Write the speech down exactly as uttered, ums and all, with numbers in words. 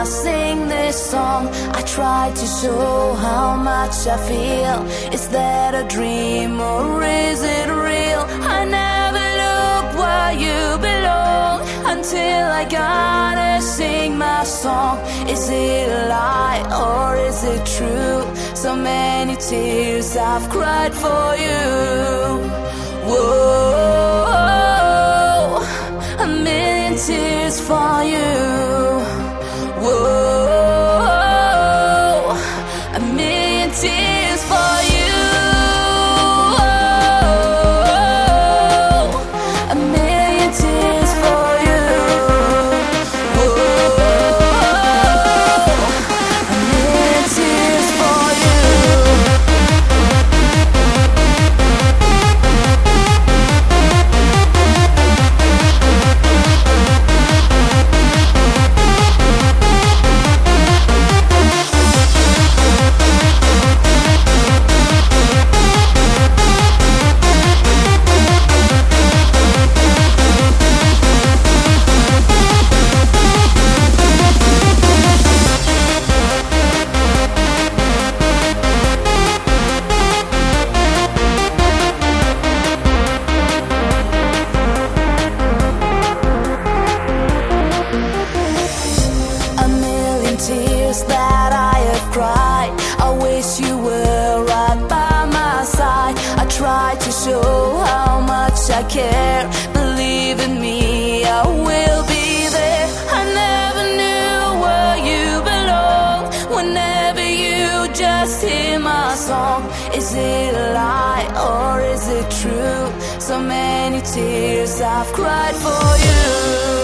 I sing this song, I try to show how much I feel. Is that a dream or is it real? I never look where you belong until I gotta sing my song. Is it a lie or is it true? So many tears I've cried for you. Whoa, a million tears for you. Whoa, a million tears for you. A million tears for you. Whoa, a million tears for you. Tears that I have cried, I wish you were right by my side. I try to show how much I care. Believe in me, I will be there. I never knew where you belong. Whenever you just hear my song, is it a lie or is it true? So many tears I've cried for you.